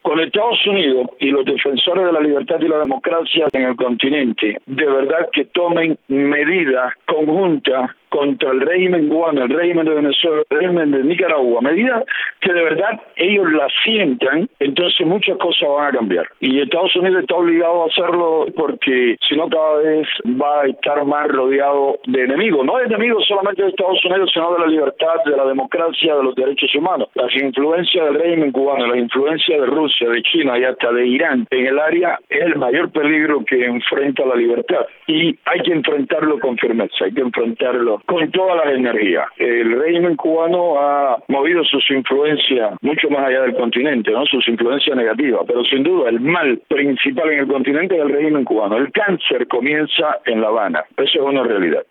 con Estados Unidos y los defensores de la libertad y la democracia en el continente, de verdad que tomen medidas conjuntas contra el régimen cubano, el régimen de Venezuela, el régimen de Nicaragua, medidas que de verdad ellos las sientan, entonces muchas cosas van a cambiar. Y Estados Unidos está obligado a hacerlo porque si no cada vez va a estar más rodeado de enemigos, no de enemigos solamente de Estados Unidos, sino de la libertad, de la democracia, de los derechos humanos. Las influencias del régimen cubano, las influencias de Rusia, de China y hasta de Irán en el área es el mayor peligro que enfrenta la libertad. Y hay que enfrentarlo con firmeza, hay que enfrentarlo con todas las energías. El régimen cubano ha movido sus influencias mucho más allá del continente, ¿no? Sus influencias negativas, pero sin duda el mal principal en el continente es el régimen cubano. El cáncer comienza en La Habana, eso es una realidad.